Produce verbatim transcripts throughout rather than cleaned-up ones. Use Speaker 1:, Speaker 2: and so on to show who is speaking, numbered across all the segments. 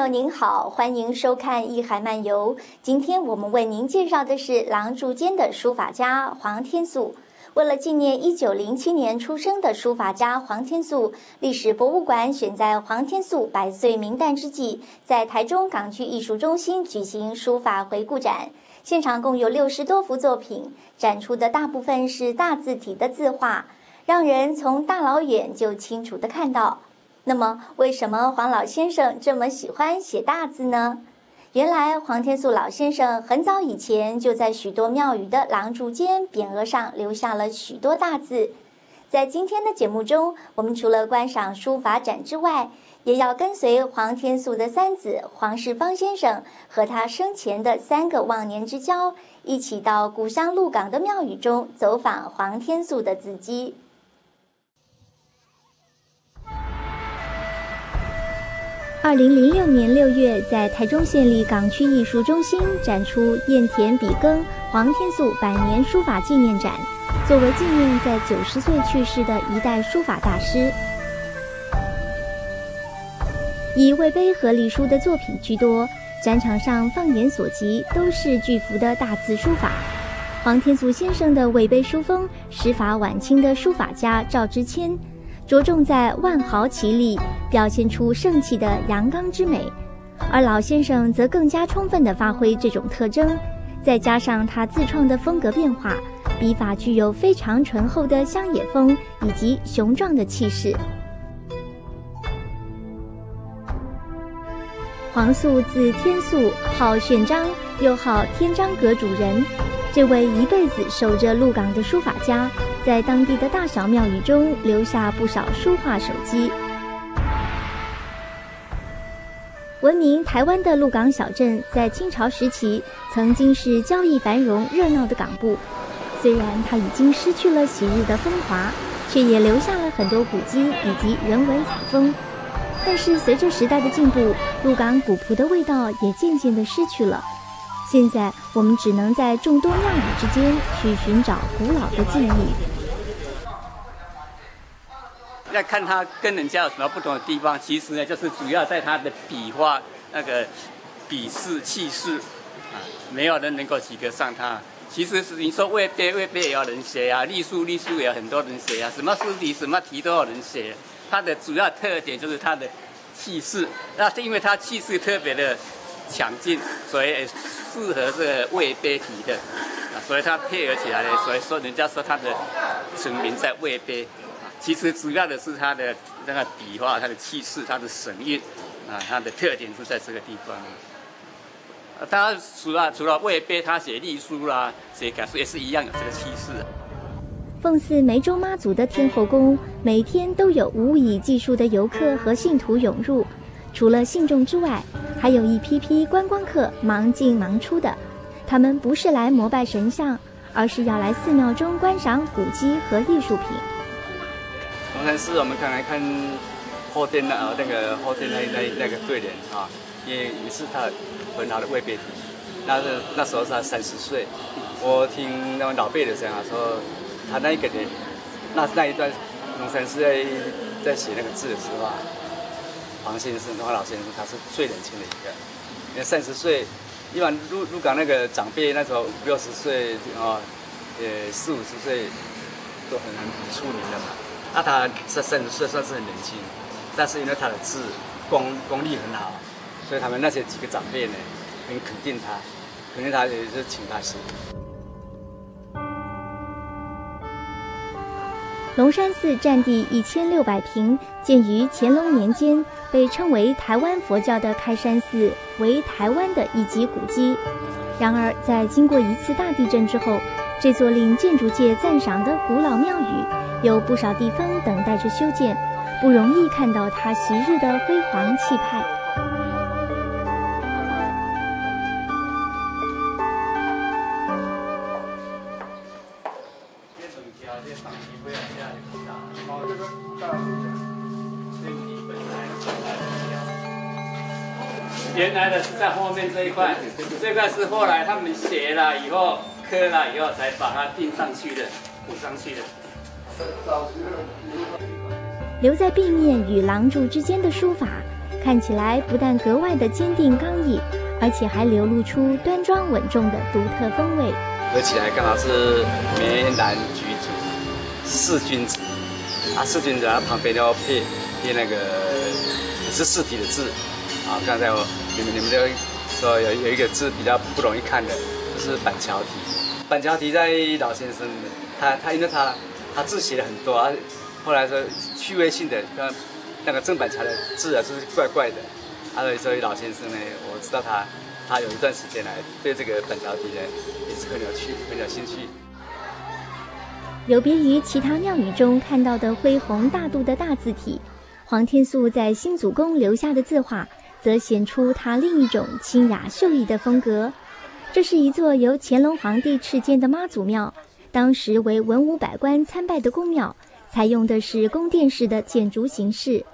Speaker 1: 友您好，欢迎收看《艺海漫游》。今天我们为您介绍的是郎柱间的书法家黄天素。为了纪念一九零七年出生的书法家黄天素，历史博物馆选在黄天素百岁冥诞之际，在台中港区艺术中心举行书法回顾展。现场共有六十多幅作品，展出的大部分是大字体的字画，让人从大老远就清楚地看到。那么，为什么黄老先生这么喜欢写大字呢？原来，黄天素老先生很早以前就在许多庙宇的廊柱间、匾额上留下了许多大字。在今天的节目中，我们除了观赏书法展之外，也要跟随黄天素的三子黄世芳先生和他生前的三个忘年之交，一起到故乡鹿港的庙宇中走访黄天素的字迹。二零零六年六月，在台中县立港区艺术中心展出燕田笔耕黄天素百年书法纪念展，作为纪念在九十岁去世的一代书法大师。以魏碑和隶书的作品居多，展场上放眼所及都是巨幅的大字书法。黄天素先生的魏碑书风师法晚清的书法家赵之谦，着重在万豪齐立，表现出盛气的阳刚之美，而老先生则更加充分地发挥这种特征，再加上他自创的风格变化，笔法具有非常醇厚的乡野风以及雄壮的气势。黄素字天素，号炫章，又号天章阁主人。这位一辈子守着鹿港的书法家，在当地的大小庙宇中留下不少书画手迹。闻名台湾的鹿港小镇，在清朝时期曾经是交易繁荣热闹的港埠。虽然它已经失去了昔日的风华，却也留下了很多古迹以及人文采风。但是随着时代的进步，鹿港古朴的味道也渐渐地失去了。现在我们只能在众多庙宇之间去寻找古老的记忆。
Speaker 2: 要看他跟人家有什么不同的地方，其实呢，就是主要在他的笔画那个笔势气势啊，没有人能够及得上他。其实是你说魏碑，魏碑也有人写啊，隶书，隶书也有很多人写啊，什么诗题，什么题都有人写。它的主要特点就是它的气势，那是因为它气势特别的强劲，所以适合这个魏碑题的，啊，所以它配合起来呢，所以说人家说它的成名在魏碑，其实主要的是它的那个笔画、它的气势、它的神韵，啊，它的特点是在这个地方。当然，除了除了魏碑，他写隶书啦，写楷书也是一样有这个气势。
Speaker 1: 奉祀湄洲妈祖的天后宫，每天都有无以计数的游客和信徒涌入。除了信众之外，还有一批批观光客忙进忙出的。他们不是来膜拜神像，而是要来寺庙中观赏古迹和艺术品。
Speaker 3: 龙山寺，我们看来看后殿那呃那个后殿那那那个对联啊，也也是他很好的魏碑题。那那时候是他三十岁，我听那种老辈的讲啊说。他那一个年，那那一段龙山寺在在写那个字的时候啊，黄先生、黄老先生他是最年轻的一个，因为三十岁，一般鹿鹿港那个长辈那时候五六十岁啊，呃四五十岁都很很出名的嘛。那他是三十岁算是很年轻，但是因为他的字功功力很好，所以他们那些几个长辈呢，很肯定他，肯定他也是请他写。
Speaker 1: 龙山寺占地一千六百平，建于乾隆年间，被称为台湾佛教的开山寺，为台湾的一级古迹。然而，在经过一次大地震之后，这座令建筑界赞赏的古老庙宇，有不少地方等待着修建，不容易看到它昔日的辉煌气派。
Speaker 2: 原来的是在后面这一块，这块是后来他们写了以后、刻了以后才把它钉上去的、补上去的。
Speaker 1: 留在壁面与廊柱之间的书法， 看起来不但格外的坚定刚毅，而且还流露出端庄稳重的独特风味。
Speaker 3: 合起来刚好是梅兰菊竹四君子啊，四君子它旁边要配配那个也是四体的字啊。刚才我你们你们就说有有一个字比较不容易看的，就是板桥体。板桥体在老先生他他因为他他字写了很多啊，后来说趣味性的，像那个郑板桥的字啊，就是怪怪的。啊，所以老先生呢，我知道他他有一段时间来对这个板桥体呢也是很有趣，很有兴趣。
Speaker 1: 有别于其他庙宇中看到的恢宏大度的大字体，黄天素在新祖宫留下的字画，则显出他另一种清雅秀逸的风格。这是一座由乾隆皇帝敕建的妈祖庙，当时为文武百官参拜的宫庙，采用的是宫殿式的建筑形式。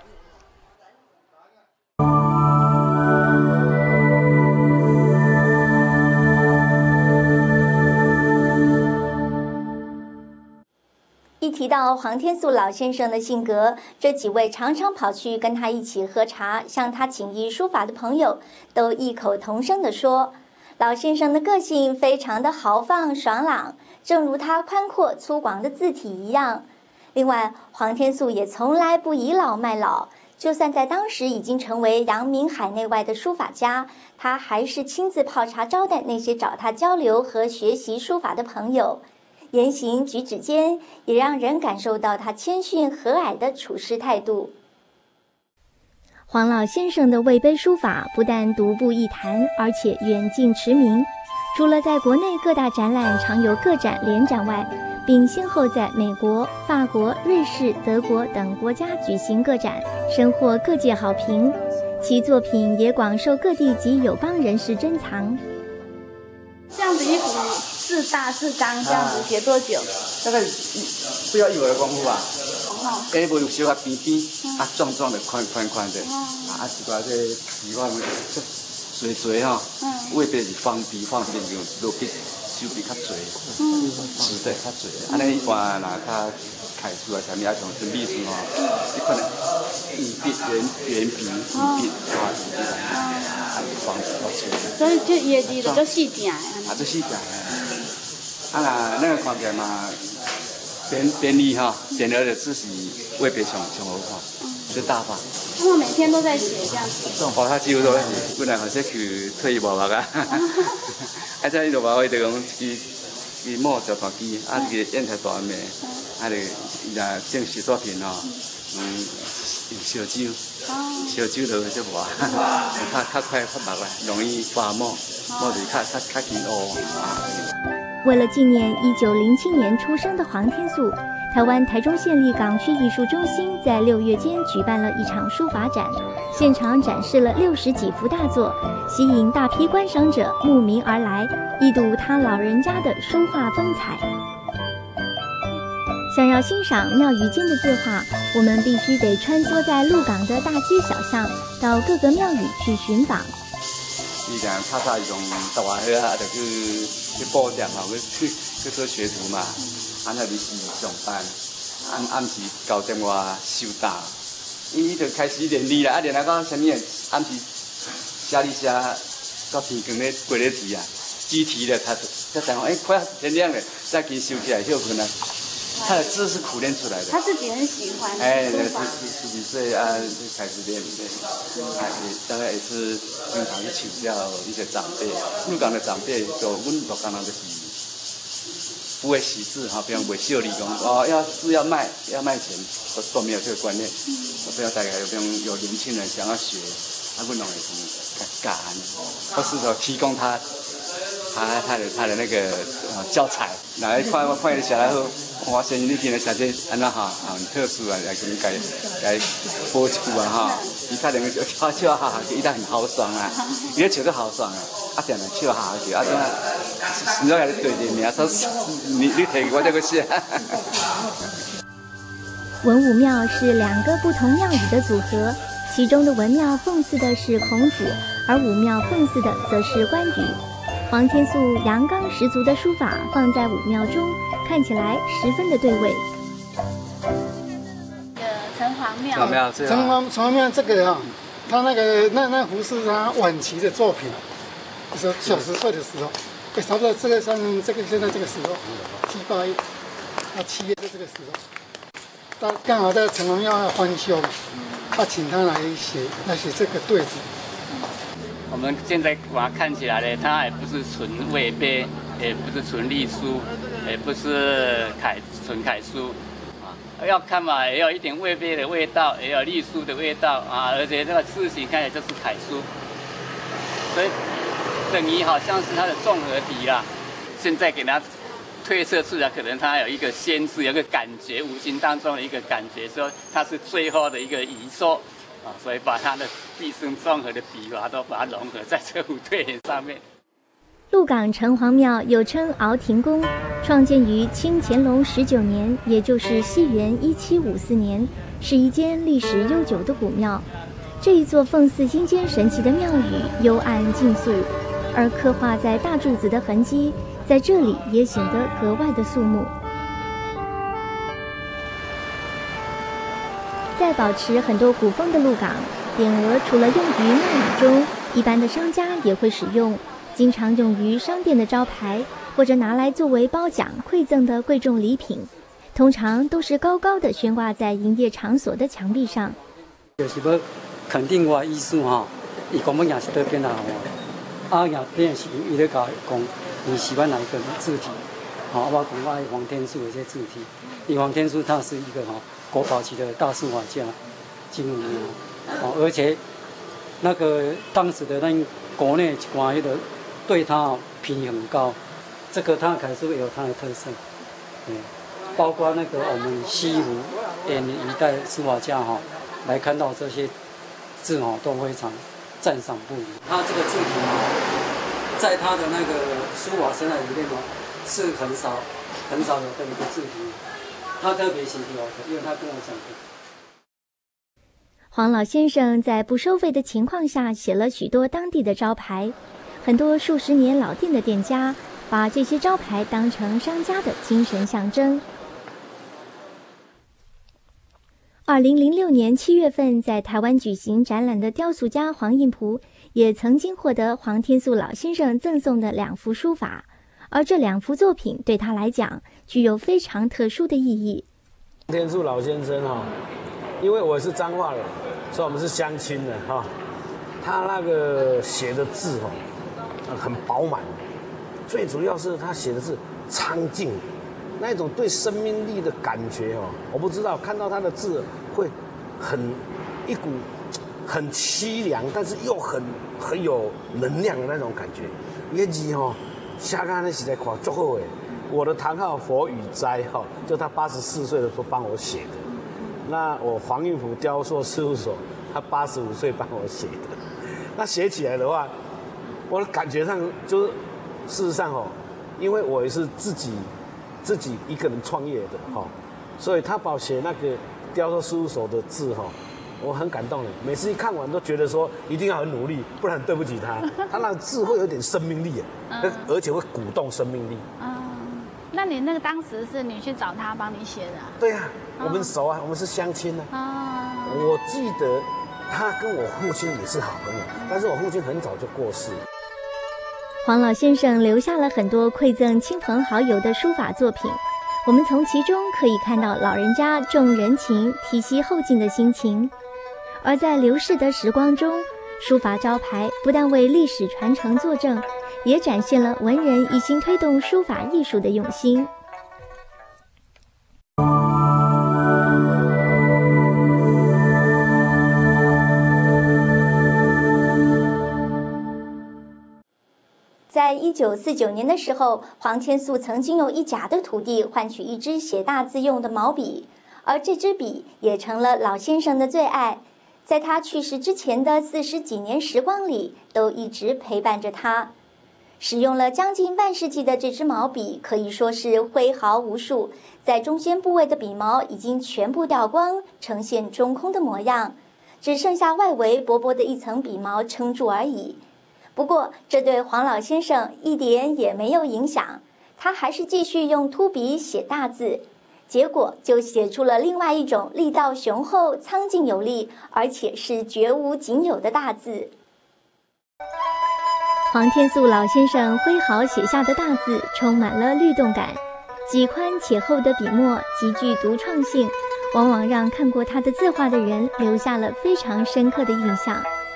Speaker 1: 一提到黄天素老先生的性格，这几位常常跑去跟他一起喝茶、向他请益书法的朋友，都异口同声地说，老先生的个性非常的豪放爽朗，正如他宽阔粗犷的字体一样。另外，黄天素也从来不倚老卖老，就算在当时已经成为扬名海内外的书法家，他还是亲自泡茶招待那些找他交流和学习书法的朋友。言行举止间也让人感受到他谦逊和蔼的处事态度。黄老先生的魏碑书法不但独步一坛，而且远近驰名。除了在国内各大展览常有个展联展外，并先后在美国、法国、瑞士、德国等国家举行个展，深获各界好评。其作品也广受各地及友邦人士珍藏。
Speaker 4: 这样子一幅四大四缸，这样子学多久？
Speaker 3: 大概不要一会儿的功夫吧。哦。哎，无有小较边边，啊壮壮的、宽宽宽的，啊一个这笔画这水水哈，未必是方笔方笔用落笔手笔较侪，嗯，直的较侪。安尼一般若较楷书啊，啥物啊，像纯笔书吼，你可能圆笔、圆圆笔、圆笔、花笔这种，啊方笔较侪。
Speaker 4: 所以就业绩的就细点。
Speaker 3: 啊，这细点。啊啦，那个看起来嘛，便便利哈，便而且自己未必上上好看，最大方。
Speaker 4: 我每天都在写这样子。
Speaker 3: 这种包他几乎都在写，本来好像去退役无目啊。啊，这伊就话我就讲一一墨小团机，啊一个砚台大面，啊就伊若正式作品吼，嗯，用烧酒，烧酒就会就无，较较快发白啊，容易发墨，墨就较较较紧乌啊。
Speaker 1: 为了纪念一九零七年出生的黄天素，台湾台中县立港区艺术中心在六月间举办了一场书法展，现场展示了六十几幅大作，吸引大批观赏者慕名而来，一睹他老人家的书画风采。想要欣赏庙宇间的字画，我们必须得穿梭在鹿港的大街小巷，到各个庙宇去寻访。
Speaker 3: 伊讲拍拍伊种大话去啊，就去去报站嘛，去去做学徒嘛。安那日时上班，暗暗时九点外收打，伊就开始练字啦，啊练啊到啥物暗时写哩写到天光咧过咧题啊，集题咧他才讲哎快天亮了，再给收起来休困啊。他的字是苦练出来的，
Speaker 4: 他自己很喜欢。
Speaker 3: 哎，十十十几岁啊，就开始练练，啊也大概也是经常去请教一些长辈。鹿港的长辈，就阮鹿港人就是不会识字哈，比方袂秀理讲哦，要字要卖要卖钱，都都没有这个观念。嗯，不要大概比方有年轻人想要学，他阮拢会从教，或是说提供他他他的他的那个呃教材，来看看伊写来好。我先你今日写这安那哈，很特殊啊，来给你改改播一句啊哈，伊可能就笑笑哈哈，伊当很豪爽啊，伊咧笑得豪爽啊，啊定来笑哈哈去，啊怎啊，你要来对着名，说你你提我这个写。
Speaker 1: 文武庙是两个不同庙宇的组合，其中的文庙奉祀的是孔子，而武庙奉祀的则是关羽。黄天素阳刚十足的书法放在武庙中，看起来十分的对味。
Speaker 4: 城隍庙，
Speaker 3: 城隍庙，
Speaker 5: 城隍城隍庙这个啊， 他那个那那幅是他晚期的作品，就是九十岁的时候，对，差不多这个像这个现在这个时候，七八月，啊七月的这个时候，他刚好在成龙要翻修嘛，他请他来写来写这个对子。
Speaker 2: 我们现在把它看起来呢，它也不是纯魏碑，也不是纯隶书，也不是楷纯楷书。要看嘛，也有一点魏碑的味道，也有隶书的味道啊，而且这个字形看起来就是楷书，所以等于好像是它的综合体啦。现在给它推测出来，可能它有一个先知，有一个感觉，无形当中的一个感觉，说它是最后的一个遗作啊，所以把它的毕生综合的笔法都把它融合在这副对联上面。
Speaker 1: 鹿港城隍庙又称敖庭宫，创建于清乾隆十九年，也就是西元一七五四年，是一间历史悠久的古庙。这一座奉祀阴间神祇的庙宇幽暗静肃，而刻画在大柱子的痕迹，在这里也显得格外的肃穆。在保持很多古风的鹿港，匾额除了用于庙宇中，一般的商家也会使用。经常用于商店的招牌，或者拿来作为褒奖馈赠的贵重礼品，通常都是高高的悬挂在营业场所的墙壁上。
Speaker 6: 就是要肯定我意思哈，伊讲要赢是得变哪话，啊赢变是伊咧讲讲你喜欢哪一个字体，好，我讲我爱黄天树的这字体，因为黄天树他是一个哈国宝级的大书法家，金文哦，而且那个当时的那国内一寡迄个。对他评很高，这个他楷书有它的特色，嗯，包括那个我们西湖沿一代书法家哈，来看到这些字哈都非常赞赏不已。他这个字体哈，在他的那个书法生涯里面呢，是很少很少有的一个字体，他特别喜欢的，因为他跟我讲过。
Speaker 1: 黄老先生在不收费的情况下写了许多当地的招牌。很多数十年老店的店家把这些招牌当成商家的精神象征。二零零六年七月份在台湾举行展览的雕塑家黄应璞，也曾经获得黄天素老先生赠送的两幅书法，而这两幅作品对他来讲具有非常特殊的意义。
Speaker 7: 黄天素老先生哈，因为我是彰化人，所以我们是乡亲的哈。他那个写的字哈。很饱满，最主要是他写的字苍劲，那一种对生命力的感觉哦，我不知道看到他的字会很一股很凄凉，但是又很很有能量的那种感觉。那字哈，下刚那实在夸足好诶。我的堂号佛宇斋哈，就他八十四岁的时候帮我写的。那我黄应璞雕塑事务所，他八十五岁帮我写的。那写起来的话。我的感觉上就是，事实上哦，因为我也是自己自己一个人创业的哈，所以他把我写那个雕塑事务所的字哈，我很感动的。每次一看完都觉得说一定要很努力，不然对不起他。他那个字会有点生命力，嗯、而且会鼓动生命力。
Speaker 4: 嗯，那你那个当时是你去找他帮你写的、啊？
Speaker 7: 对啊，我们熟啊，我们是乡亲啊。啊、嗯，我记得他跟我父亲也是好朋友，但是我父亲很早就过世了。
Speaker 1: 黄老先生留下了很多馈赠亲朋好友的书法作品，我们从其中可以看到老人家重人情、提携后进的心情。而在流逝的时光中，书法招牌不但为历史传承作证，也展现了文人一心推动书法艺术的用心。在一九四九年的时候，黄天素曾经用一甲的土地换取一支写大字用的毛笔，而这支笔也成了老先生的最爱。在他去世之前的四十几年时光里，都一直陪伴着他。使用了将近半世纪的这支毛笔，可以说是挥毫无数，在中间部位的笔毛已经全部掉光，呈现中空的模样，只剩下外围薄薄的一层笔毛撑住而已。不过，这对黄老先生一点也没有影响，他还是继续用秃笔写大字。 结果就写出了另外一种力道雄厚、苍劲有力，而且是绝无仅有的大字。黄天素老先生挥毫写下的大字充满了律动感，极宽且厚的笔墨极具独创性，往往让看过他的字画的人留下了非常深刻的印象。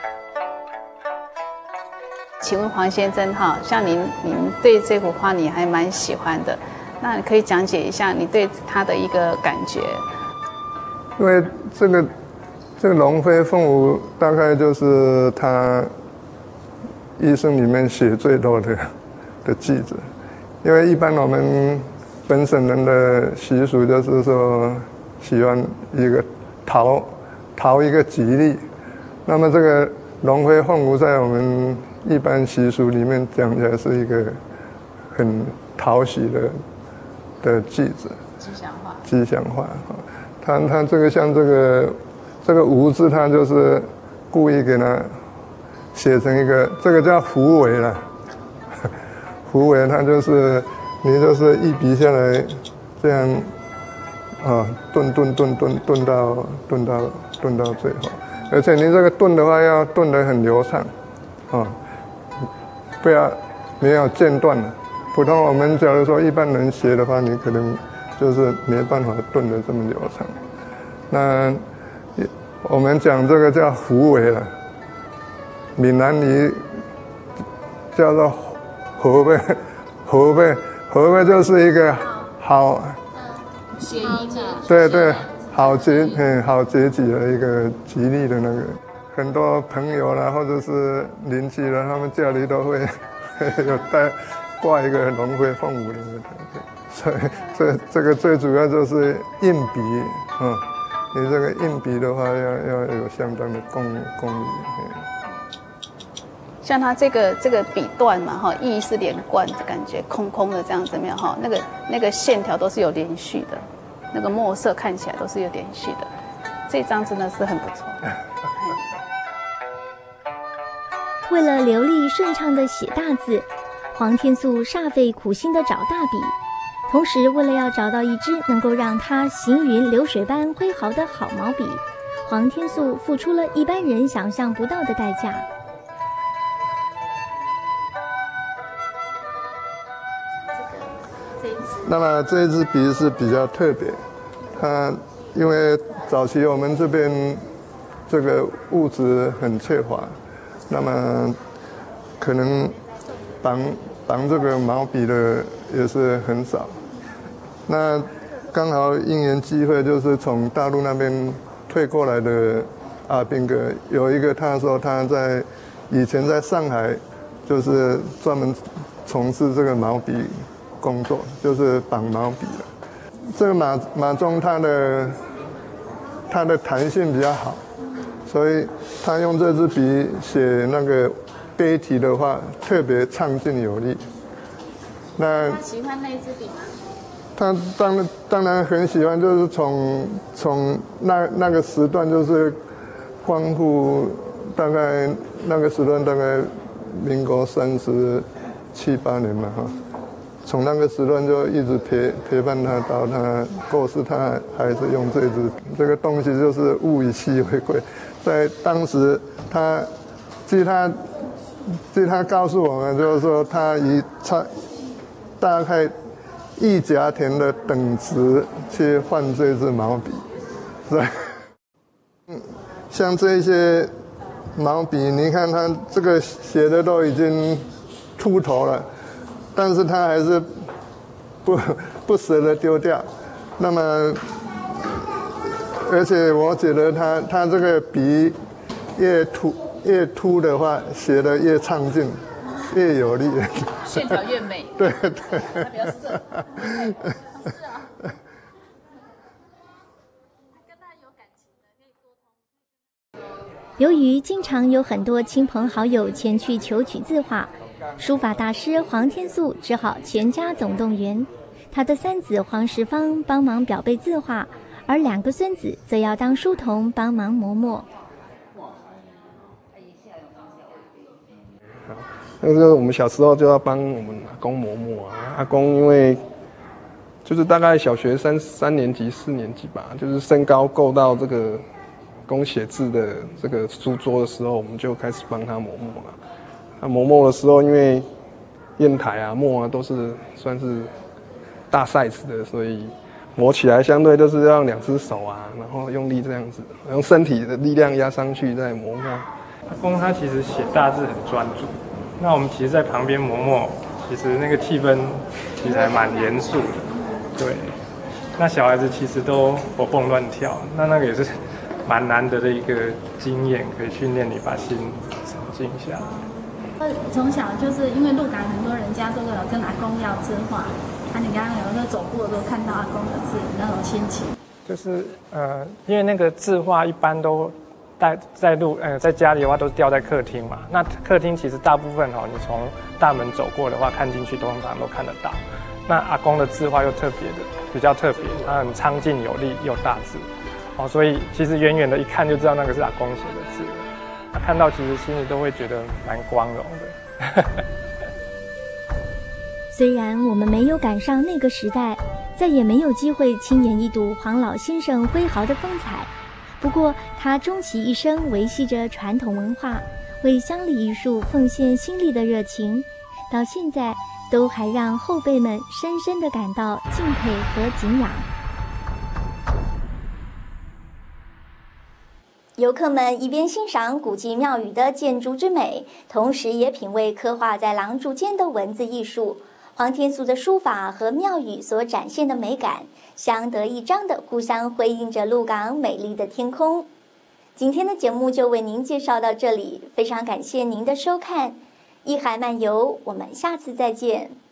Speaker 8: 请问黄先生哈，像您您对这幅画你还蛮喜欢的，那你可以讲解一下你对他的一个感觉？
Speaker 9: 因为这个这个龙飞凤舞大概就是他一生里面写最多的的句子，因为一般我们本省人的习俗就是说喜欢一个讨讨一个吉利，那么这个龙飞凤舞在我们一般习俗里面讲起来是一个很讨喜的的句子，
Speaker 8: 吉祥话。
Speaker 9: 吉祥话，它它这个像这个这个无字，它就是故意给它写成一个，这个叫符尾了。符尾它就是你就是一笔下来这样啊，顿顿顿顿顿到顿到顿到最后，而且你这个顿的话要顿得很流畅，啊，不要没有间断的。普通我们假如说一般人写的话，你可能就是没办法顿得这么流畅。那我们讲这个叫符尾了，闽南语叫做合背，合背，合背就是一个好，
Speaker 8: 谐音的。
Speaker 9: 对对，好结嗯好结局的一个吉利的那个，很多朋友啦或者是邻居啦，他们家里都会有带挂一个龙飞凤舞的，所以这这个最主要就是印笔，嗯，你这个印笔的话要要有相当的功功力。
Speaker 8: 像它这个这个笔段嘛，哈，意是连贯的感觉，空空的这样子没有哈，那个那个线条都是有连续的，那个墨色看起来都是有连续的，这张真的是很不错。
Speaker 1: 为了流利顺畅地写大字，黄天素煞费苦心地找大笔，同时为了要找到一支能够让他行云流水般挥毫的好毛笔，黄天素付出了一般人想象不到的代价。
Speaker 9: 那么这一支笔是比较特别，它因为早期我们这边这个物质很缺乏，那么可能绑绑这个毛笔的也是很少。那刚好因缘机会，就是从大陆那边退过来的阿兵哥，有一个他说他在以前在上海，就是专门从事这个毛笔工作，就是绑毛笔的。这个马马鬃它的它的弹性比较好，所以他用这支笔写那个碑题的话，特别畅劲有力。那
Speaker 8: 他喜欢那一支笔吗？
Speaker 9: 他当然当然很喜欢，就是从从那那个时段，就是光复大概那个时段大概民国三十七八年嘛哈。从那个时段就一直陪陪伴他到他过世，他还是用这支这个东西，就是物以稀为贵。在当时他，据他据他告诉我们，就是说他以差大概一甲田的等值去换这支毛笔，是吧？嗯，像这些毛笔，你看他这个写的都已经秃头了。但是他还是不不舍得丢掉，那么，而且我觉得他他这个笔越凸越凸的话，写的越畅劲，越有力，
Speaker 8: 线条越美。
Speaker 9: 对对。
Speaker 8: 它比较涩。是啊。
Speaker 1: 由于经常有很多亲朋好友前去求取字画，书法大师黄天素只好全家总动员。他的三子黄时芳帮忙裱背字画，而两个孙子则要当书童帮忙磨墨。
Speaker 10: 那个我们小时候就要帮我们阿公磨墨啊，阿公因为就
Speaker 9: 就是大概小学三三年级、四年级吧，就是身高够到这个工写字的这个书桌的时候，我们就开始帮他磨墨了。那磨墨的时候，因为砚台啊、墨啊都是算是大 size 的，所以磨起来相对就是要两只手啊，然后用力这样子，用身体的力量压上去再磨墨。
Speaker 10: 阿公他其实写大字很专注，那我们其实在旁边磨墨，其实那个气氛其实还蛮严肃的，对。那小孩子其实都活蹦乱跳，那那个也是蛮难得的一个经验，可以训练你把心沉静下来。
Speaker 4: 从小就是因为鹿港很多人家都有跟阿公要字画，啊，你刚刚有时候走过都看到阿公的字，那种心情。
Speaker 10: 就是呃，因为那个字画一般都在在路呃在家里的话都是吊在客厅嘛，那客厅其实大部分哦，你从大门走过的话，看进去通常都看得到。那阿公的字画又特别的比较特别，它很苍劲有力又大字，哦，所以其实远远的一看就知道那个是阿公写的字。那看到其实心里都会觉得蛮光荣的。
Speaker 1: 虽然我们没有赶上那个时代，再也没有机会亲眼一睹黄老先生挥毫的风采，不过他终其一生维系着传统文化，为乡里艺术奉献心力的热情，到现在都还让后辈们深深地感到敬佩和敬仰。游客们一边欣赏古迹庙宇的建筑之美，同时也品味刻画在廊柱间的文字艺术。黄天素的书法和庙宇所展现的美感，相得益彰地互相辉映着鹿港美丽的天空。今天的节目就为您介绍到这里，非常感谢您的收看，艺海漫游，我们下次再见。